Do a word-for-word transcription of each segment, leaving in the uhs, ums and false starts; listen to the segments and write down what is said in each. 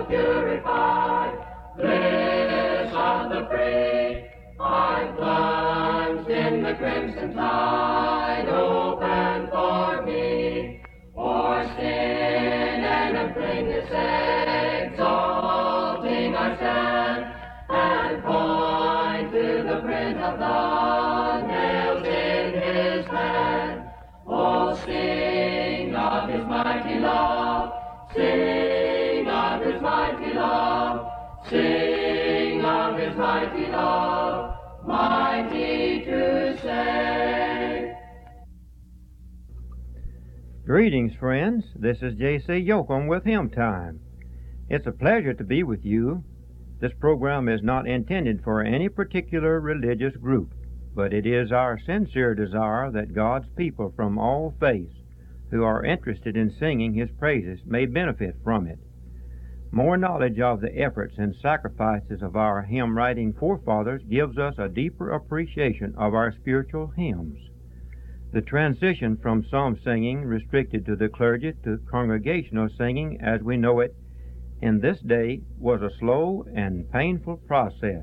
purified, bliss of the free, I'm plunged in the crimson tide, open for me, o'er sin and uncleanness exalting I stand, and point to the print of the nails in his hand. Oh, sing of his mighty love, sing of his mighty love, sing of his mighty love, mighty to save. Greetings, friends. This is J C Yoakum with Hymn Time. It's a pleasure to be with you. This program is not intended for any particular religious group, but it is our sincere desire that God's people from all faiths who are interested in singing His praises may benefit from it. More knowledge of the efforts and sacrifices of our hymn-writing forefathers gives us a deeper appreciation of our spiritual hymns. The transition from psalm singing restricted to the clergy to congregational singing as we know it in this day was a slow and painful process.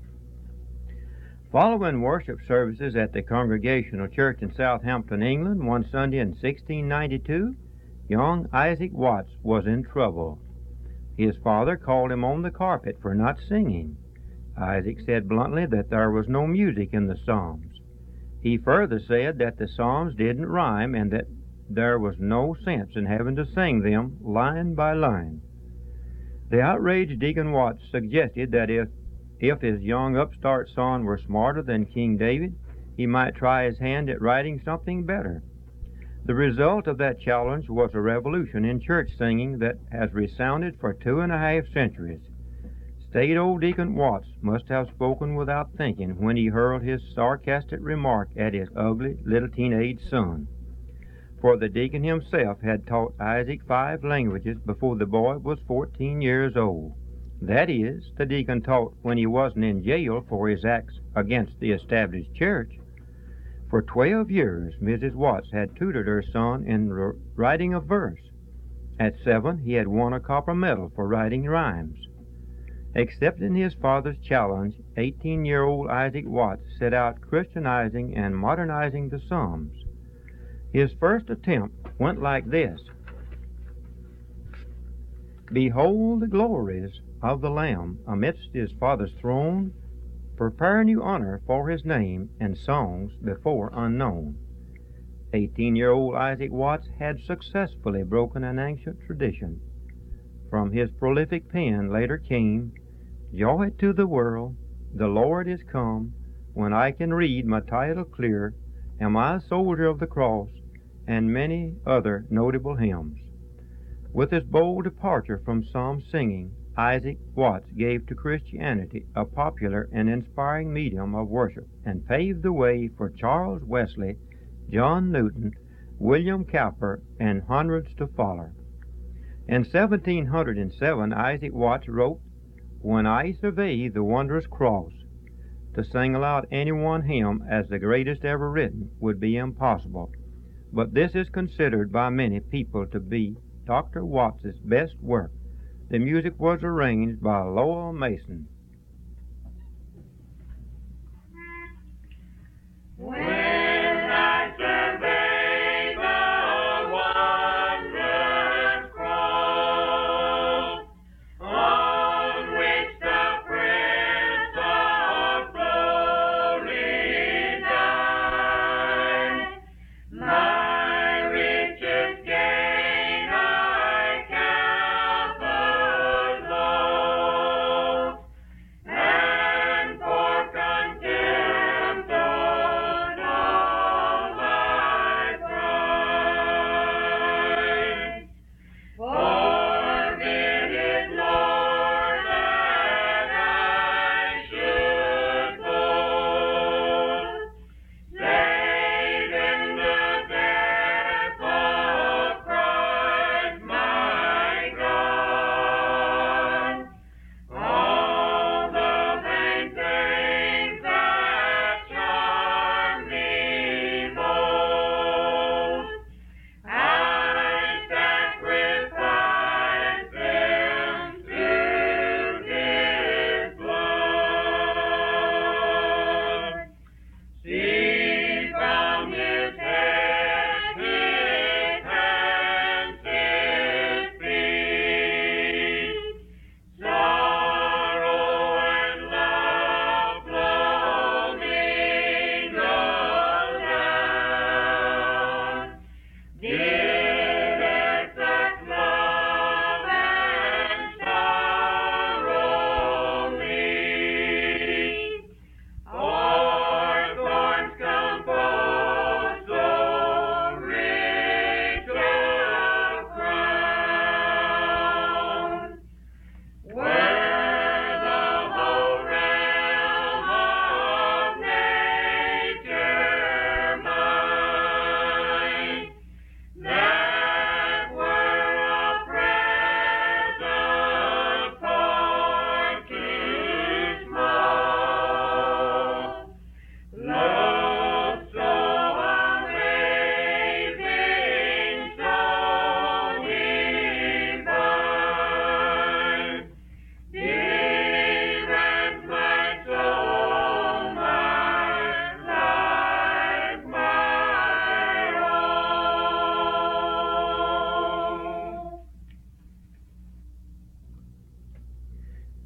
Following worship services at the Congregational Church in Southampton, England, one Sunday in sixteen ninety-two, young Isaac Watts was in trouble. His father called him on the carpet for not singing. Isaac said bluntly that there was no music in the Psalms. He further said that the Psalms didn't rhyme and that there was no sense in having to sing them line by line. The outraged Deacon Watts suggested that if If his young upstart son were smarter than King David, he might try his hand at writing something better. The result of that challenge was a revolution in church singing that has resounded for two and a half centuries. Staid old Deacon Watts must have spoken without thinking when he hurled his sarcastic remark at his ugly little teenage son. For the deacon himself had taught Isaac five languages before the boy was fourteen years old. That is, the deacon taught when he wasn't in jail for his acts against the established church. For twelve years, Missus Watts had tutored her son in r- writing a verse. At seven, he had won a copper medal for writing rhymes. Accepting his father's challenge, eighteen-year-old Isaac Watts set out Christianizing and modernizing the Psalms. His first attempt went like this: Behold the glories of the Lamb amidst his Father's throne, prepare new honor for his name and songs before unknown. Eighteen-year-old Isaac Watts had successfully broken an ancient tradition. From his prolific pen later came, Joy to the world, the Lord is come, when I can read my title clear, Am I a soldier of the cross, and many other notable hymns. With his bold departure from psalm singing, Isaac Watts gave to Christianity a popular and inspiring medium of worship and paved the way for Charles Wesley, John Newton, William Cowper, and hundreds to follow. In seventeen hundred seven, Isaac Watts wrote, When I survey the wondrous cross, to single out any one hymn as the greatest ever written would be impossible, but this is considered by many people to be Doctor Watts's best work. The music was arranged by Lowell Mason. When I survey the wondrous cross, on which the Prince of Glory died, my richest gain I count the loss.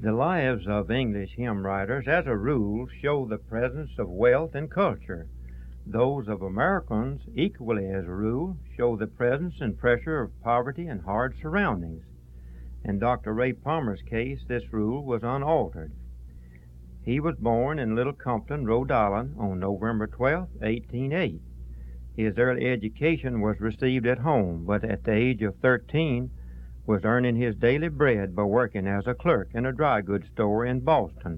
The lives of English hymn writers, as a rule, show the presence of wealth and culture. Those of Americans, equally as a rule, show the presence and pressure of poverty and hard surroundings. In Doctor Ray Palmer's case, this rule was unaltered. He was born in Little Compton, Rhode Island, on November twelfth, eighteen oh eight. His early education was received at home, but at the age of thirteen was earning his daily bread by working as a clerk in a dry goods store in Boston.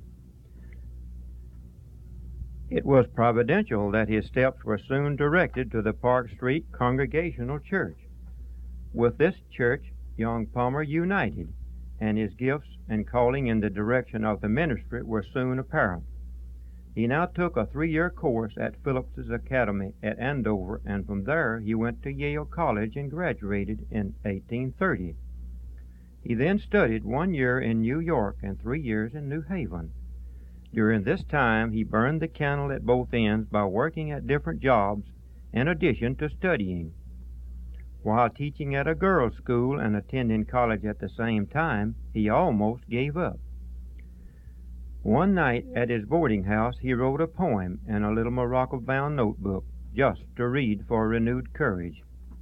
It was providential that his steps were soon directed to the Park Street Congregational Church. With this church, young Palmer united, and his gifts and calling in the direction of the ministry were soon apparent. He now took a three-year course at Phillips's Academy at Andover, and from there he went to Yale College and graduated in eighteen thirty. He then studied one year in New York and three years in New Haven. During this time, he burned the candle at both ends by working at different jobs in addition to studying. While teaching at a girls' school and attending college at the same time, he almost gave up. One night at his boarding house, he wrote a poem in a little morocco-bound notebook just to read for renewed courage.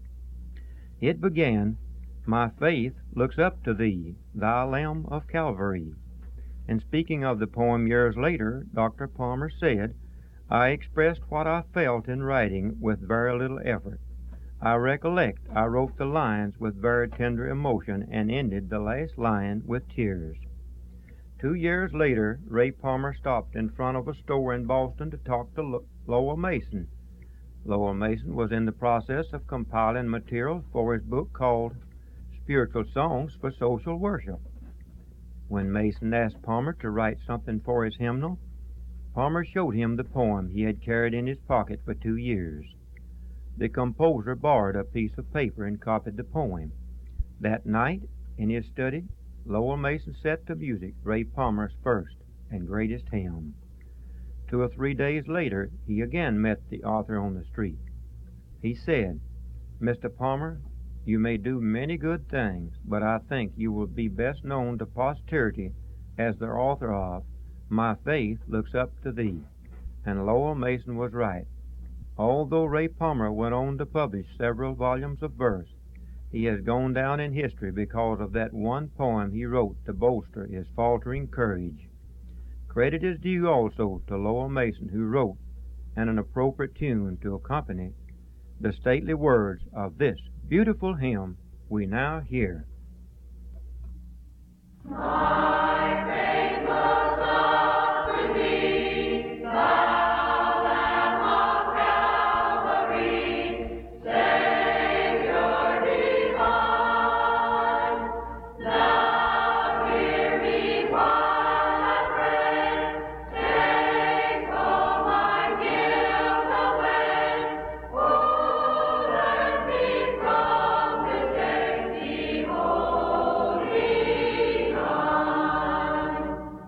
It began, "My faith looks up to thee, thou Lamb of Calvary." And speaking of the poem years later, Doctor Palmer said, "I expressed what I felt in writing with very little effort. I recollect I wrote the lines with very tender emotion and ended the last line with tears." Two years later, Ray Palmer stopped in front of a store in Boston to talk to Lo- Lowell Mason. Lowell Mason was in the process of compiling material for his book called Spiritual Songs for Social Worship. When Mason asked Palmer to write something for his hymnal, Palmer showed him the poem he had carried in his pocket for two years. The composer borrowed a piece of paper and copied the poem. That night, in his study, Lowell Mason set to music Ray Palmer's first and greatest hymn. Two or three days later, he again met the author on the street. He said, "Mister Palmer, you may do many good things, but I think you will be best known to posterity as the author of My Faith Looks Up to Thee." And Lowell Mason was right. Although Ray Palmer went on to publish several volumes of verse, he has gone down in history because of that one poem he wrote to bolster his faltering courage. Credit is due also to Lowell Mason, who wrote, and an appropriate tune to accompany, the stately words of this beautiful hymn we now hear. My faith looks up to thee, thou Lamb of Calvary, Savior divine. Thou hear me while I pray, take all my guilt away. Oh, let me from this day be wholly thine.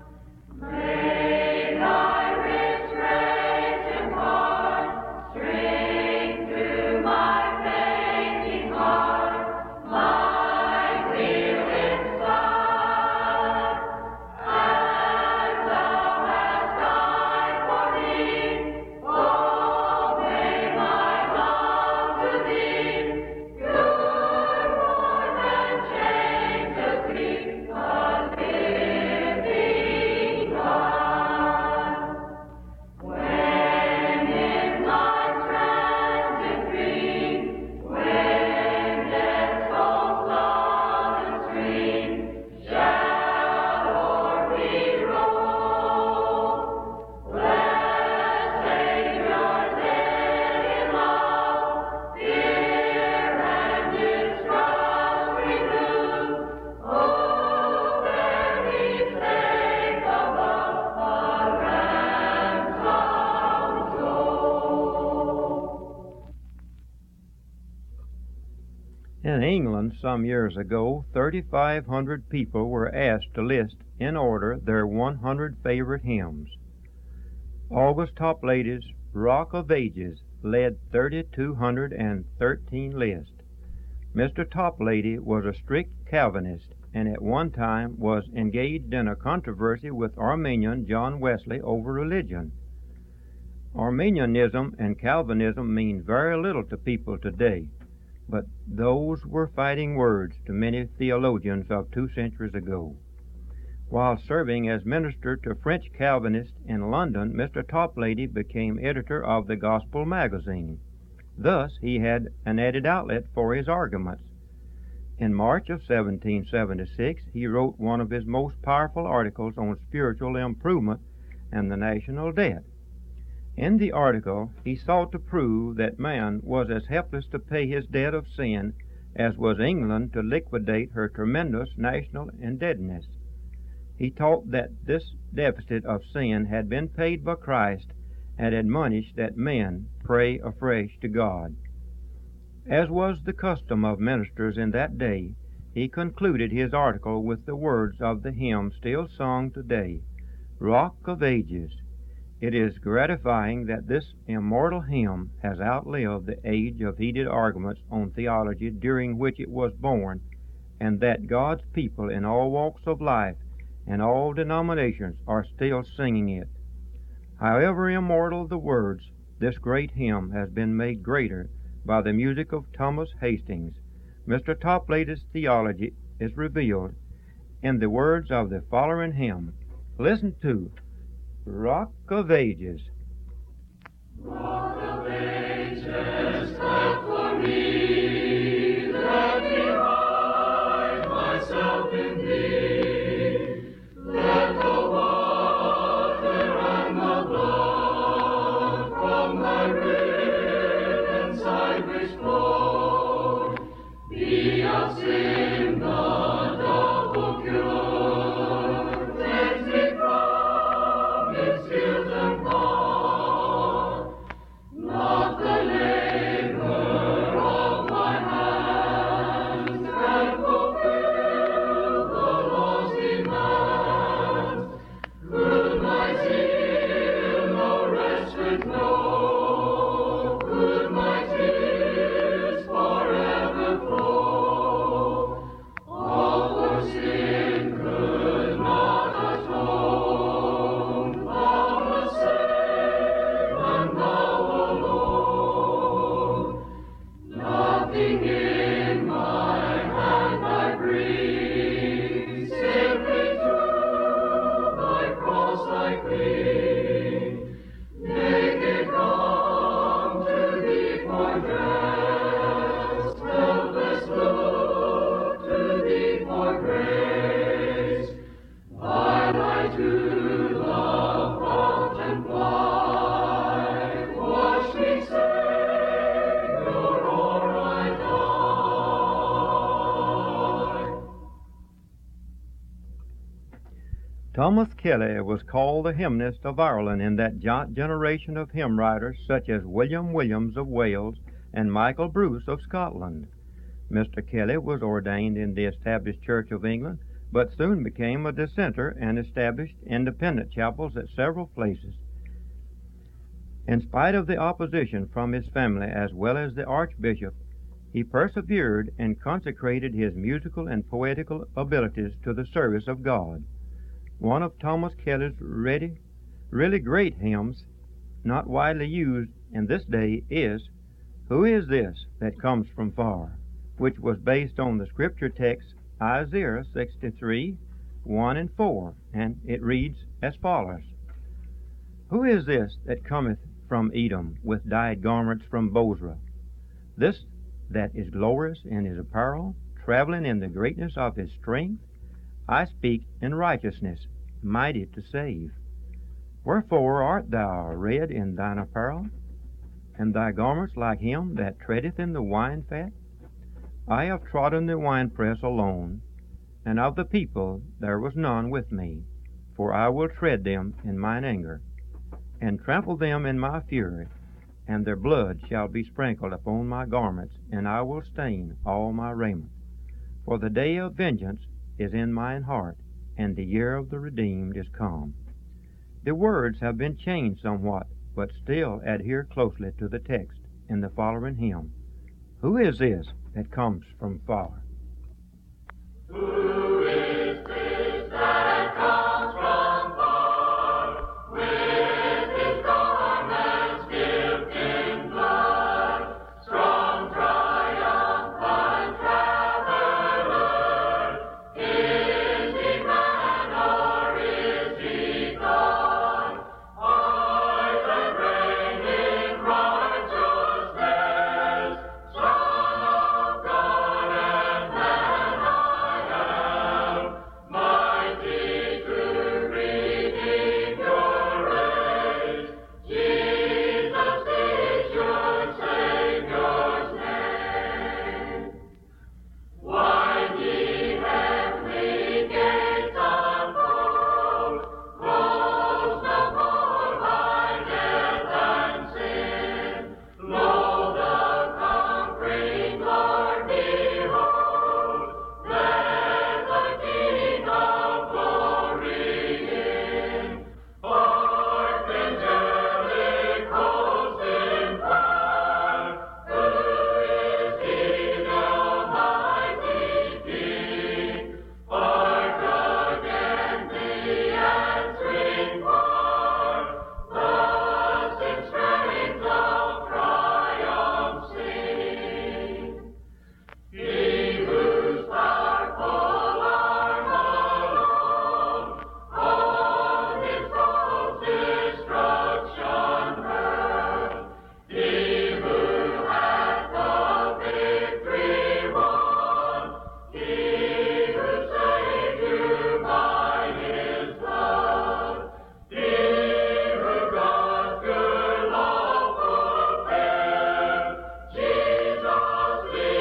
May thy rich grace impart strength to my fainting heart, my clear inside. As thou hast died for me, oh, may my love to thee, good warm and changelessly, a living God. When in life's transit dream, when death's cold sullen stream shall o'er me roll, blessed Savior, there in love, fear and distrust remove. Oh, very safe above a ransomed soul. In England, some years ago, thirty-five hundred people were asked to list in order their one hundred favorite hymns. August Toplady's Rock of Ages led three thousand two hundred thirteen lists. Mister Toplady was a strict Calvinist, and at one time was engaged in a controversy with Arminian John Wesley over religion. Arminianism and Calvinism mean very little to people today, but those were fighting words to many theologians of two centuries ago. While serving as minister to French Calvinists in London, Mister Toplady became editor of the Gospel magazine. Thus, he had an added outlet for his arguments. In March of seventeen seventy-six, he wrote one of his most powerful articles on spiritual improvement and the national debt. In the article, he sought to prove that man was as helpless to pay his debt of sin as was England to liquidate her tremendous national indebtedness. He taught that this deficit of sin had been paid by Christ, and admonished that men pray afresh to God. As was the custom of ministers in that day, he concluded his article with the words of the hymn still sung today, Rock of Ages. It is gratifying that this immortal hymn has outlived the age of heated arguments on theology during which it was born, and that God's people in all walks of life and all denominations are still singing it. However immortal the words, this great hymn has been made greater by the music of Thomas Hastings. Mister Toplady's theology is revealed in the words of the following hymn. Listen to Rock of Ages. Rock of ages, help for me, let me hide myself in thee. Let the water and the blood from thy rib and side which flow be of sin the double cure. Cleanse me from its guilt and gall, not the labor of my hands can fulfill the law's demands. Could my zeal no respite know? Could my tears forever flow? All for sin could not atone. Thou must save, and thou alone. Nothing in my hand I bring, simply to thy cross I cling. Naked come to thee for rest, helpless look to thee for grace. While I to the fountain fly, wash me, Savior, or I die. Thomas Kelly was called the hymnist of Ireland in that giant generation of hymn writers such as William Williams of Wales and Michael Bruce of Scotland. Mister Kelly was ordained in the established Church of England, but soon became a dissenter and established independent chapels at several places. In spite of the opposition from his family as well as the Archbishop, he persevered and consecrated his musical and poetical abilities to the service of God. One of Thomas Kelly's ready, really great hymns, not widely used in this day, is Who is This That Comes From Far?, which was based on the scripture text Isaiah sixty-three, one and four, and it reads as follows. Who is this that cometh from Edom with dyed garments from Bozrah? This that is glorious in his apparel, traveling in the greatness of his strength? I speak in righteousness, mighty to save. Wherefore art thou red in thine apparel, and thy garments like him that treadeth in the wine fat? I have trodden the winepress alone, and of the people there was none with me. For I will tread them in mine anger, and trample them in my fury, and their blood shall be sprinkled upon my garments, and I will stain all my raiment. For the day of vengeance is in mine heart, and the year of the redeemed is come. The words have been changed somewhat, but still adhere closely to the text in the following hymn. Who is this that comes from far. Who is this that comes from far, with his garments dipped in blood, strong, triumphant traveler? Is he man or is he God? I that reign in righteousness, Son of God and man I am, mighty to redeem your race. Jesus is your Savior's name. Wind ye heavenly gates unfold, close no more by death and sin. Lo, the conquering Lord behold, let the King of glory in. Hark, angelic hosts inquire, who is he, the mighty King? Hark again the answering choir, thus in strains of triumph sing. He whose powerful arm alone on his foes destruction hurled, he who hath the victory won, he who saved you by his blood, he who God's good law fulfilled, Jesus the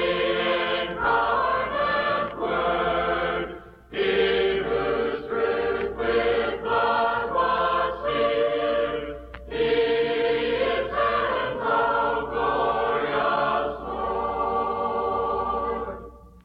incarnate Word, he whose truth with blood was sealed, he is heaven's all glorious Lord.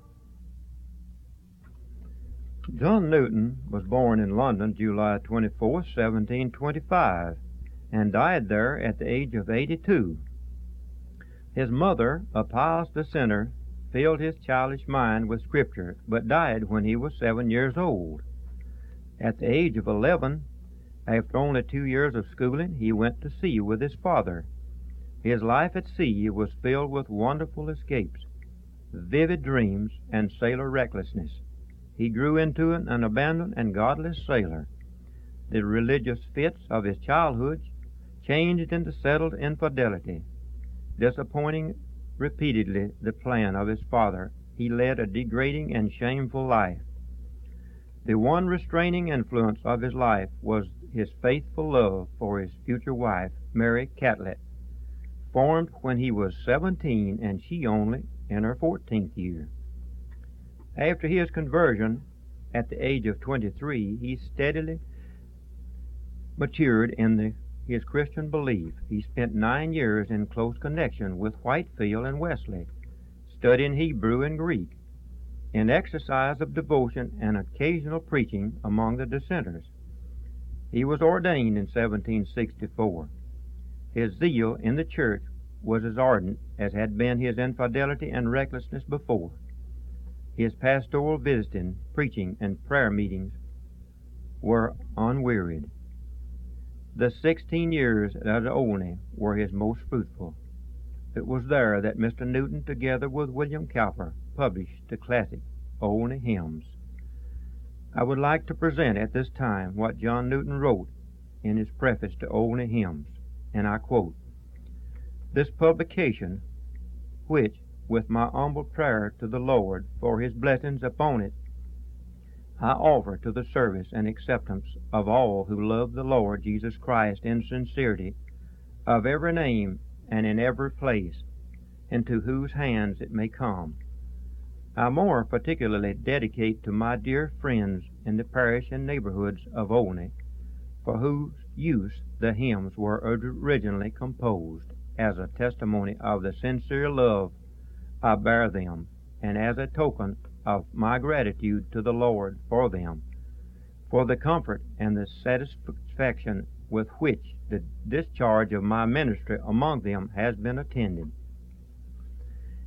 John Newton was born in London July twenty-fourth, seventeen twenty-five, and died there at the age of eighty-two. His mother, a pious dissenter, filled his childish mind with Scripture, but died when he was seven years old. At the age of eleven, after only two years of schooling, he went to sea with his father. His life at sea was filled with wonderful escapes, vivid dreams, and sailor recklessness. He grew into an, an abandoned and godless sailor. The religious fits of his childhood changed into settled infidelity. Disappointing repeatedly the plan of his father, he led a degrading and shameful life. The one restraining influence of his life was his faithful love for his future wife, Mary Catlett, formed when he was seventeen and she only in her fourteenth year. After his conversion at the age of twenty-three, he steadily matured in the, his Christian belief. He spent nine years in close connection with Whitefield and Wesley, studying Hebrew and Greek, in exercise of devotion and occasional preaching among the dissenters. He was ordained in seventeen sixty-four. His zeal in the church was as ardent as had been his infidelity and recklessness before. His pastoral visiting, preaching, and prayer meetings were unwearied. The sixteen years at Olney were his most fruitful. It was there that Mister Newton, together with William Cowper, published the classic Olney Hymns. I would like to present at this time what John Newton wrote in his preface to Olney Hymns, and I quote, "This publication, which, with my humble prayer to the Lord for his blessings upon it, I offer to the service and acceptance of all who love the Lord Jesus Christ in sincerity, of every name and in every place, into whose hands it may come. I more particularly dedicate to my dear friends in the parish and neighborhoods of Olney, for whose use the hymns were originally composed, as a testimony of the sincere love I bear them, and as a token of my gratitude to the Lord for them, for the comfort and the satisfaction with which the discharge of my ministry among them has been attended.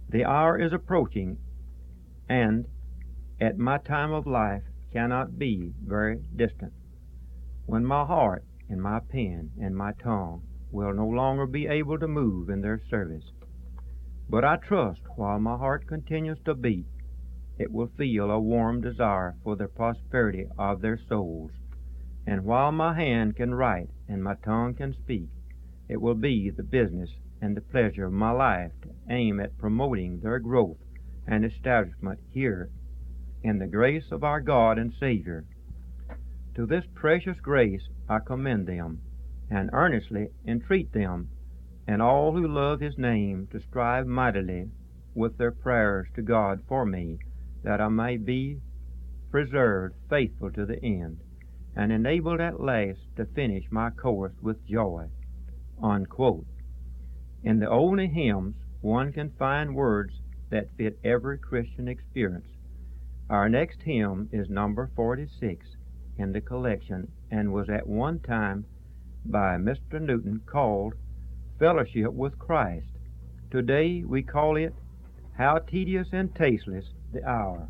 The hour is approaching, and at my time of life cannot be very distant, when my heart and my pen and my tongue will no longer be able to move in their service. But I trust while my heart continues to beat, it will feel a warm desire for the prosperity of their souls. And while my hand can write and my tongue can speak, it will be the business and the pleasure of my life to aim at promoting their growth and establishment here in the grace of our God and Savior. To this precious grace I commend them, and earnestly entreat them and all who love His name to strive mightily with their prayers to God for me, that I may be preserved faithful to the end, and enabled at last to finish my course with joy." Unquote. In the older hymns, one can find words that fit every Christian experience. Our next hymn is number forty-six in the collection, and was at one time by Mister Newton called Fellowship with Christ. Today we call it How Tedious and Tasteless the Hour.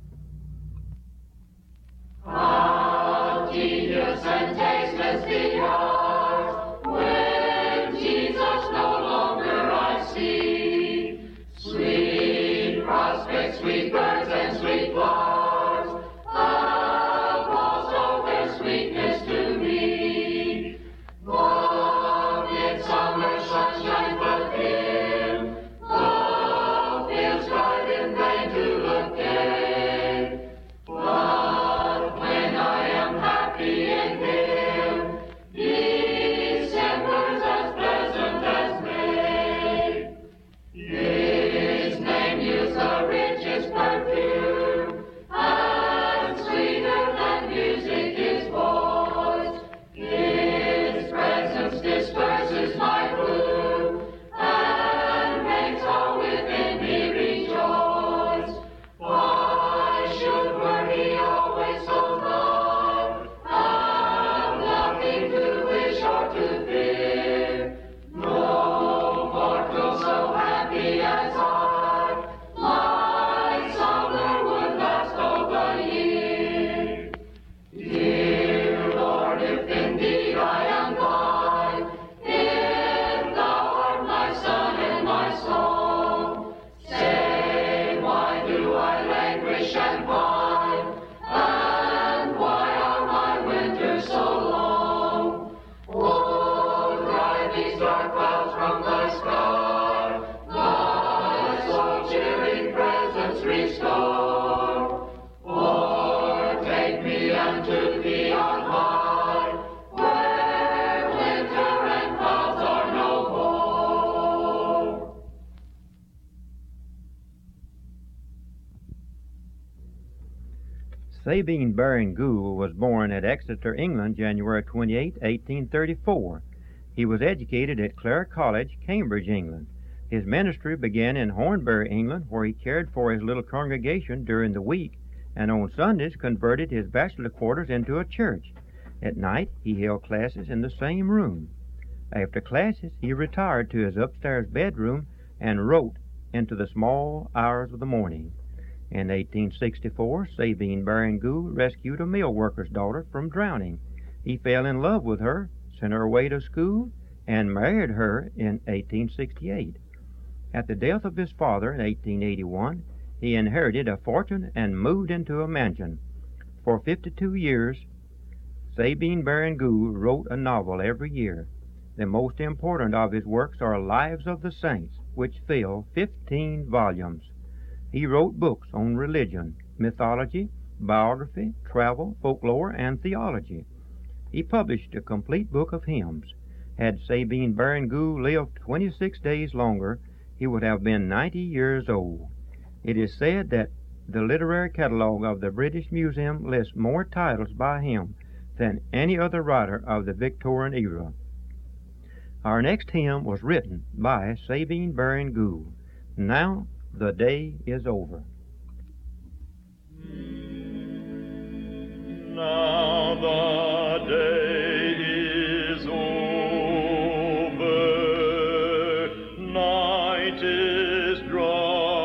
How tedious and tasteless the hours, when Jesus no longer I see. Sweet prospects, sweet birds, and sweet flowers have lost all their sweetness to me. The midsummer sunshine but dim, the fields cried in vain to look gay. But when I am happy in Him, December's as pleasant as May. His name yields the richest perfume, and sweeter than music His voice. His presence disperses my gloom, and makes all within me rejoice. Why should worry always so long, have nothing to wish or to fear? No mortal so happy as I, my summer would last all the year. Dear Lord, if indeed I am thine, if thou art my sun and my song, say, why do I languish and pine, and why are my winters so long? Oh, drive these dark clouds from the sky, thy soul-cheering presence restore. Or take me unto Thee on high, where winter and clouds are no more. Sabine Baring Gould was born at Exeter, England, January twenty-eighth, eighteen thirty-four. He was educated at Clare College, Cambridge, England. His ministry began in Hornbury, England, where he cared for his little congregation during the week, and on Sundays converted his bachelor quarters into a church. At night he held classes in the same room. After classes he retired to his upstairs bedroom and wrote into the small hours of the morning. In eighteen sixty-four, Sabine Baring Gould rescued a mill worker's daughter from drowning. He fell in love with her, sent her away to school, and married her in eighteen sixty-eight. At the death of his father in eighteen eighty-one, he inherited a fortune and moved into a mansion. For fifty-two years, Sabine Baring Gould wrote a novel every year. The most important of his works are Lives of the Saints, which fill fifteen volumes. He wrote books on religion, mythology, biography, travel, folklore, and theology. He published a complete book of hymns. Had Sabine Baring Gould lived twenty-six days longer, he would have been ninety years old. It is said that the literary catalogue of the British Museum lists more titles by him than any other writer of the Victorian era. Our next hymn was written by Sabine Baring Gould. Now the day is over. Now the day is over, night is drawing.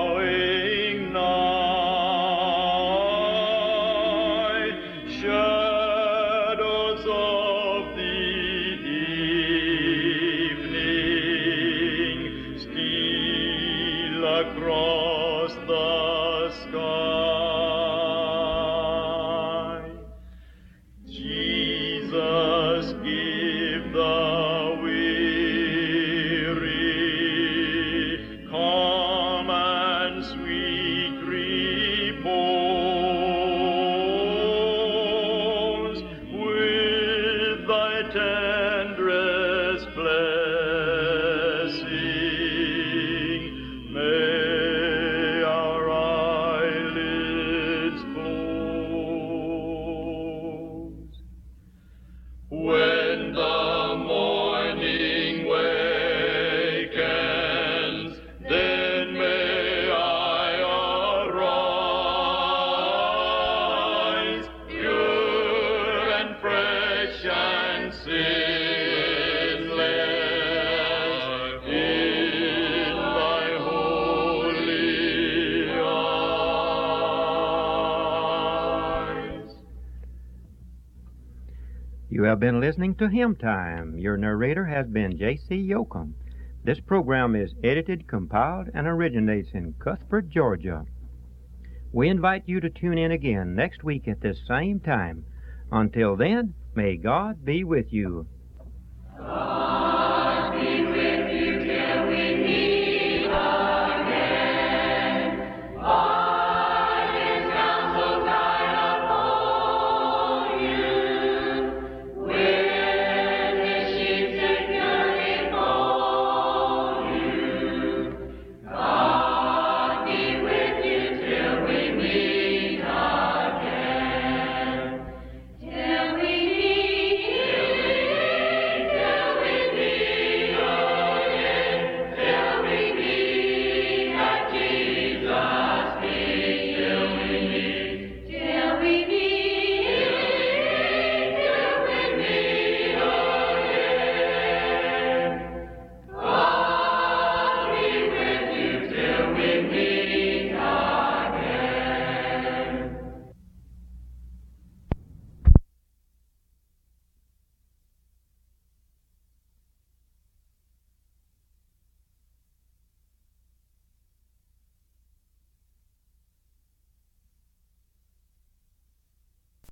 You have been listening to Hymn Time. Your narrator has been J C. Yoakum. This program is edited, compiled, and originates in Cuthbert, Georgia. We invite you to tune in again next week at this same time. Until then, may God be with you. God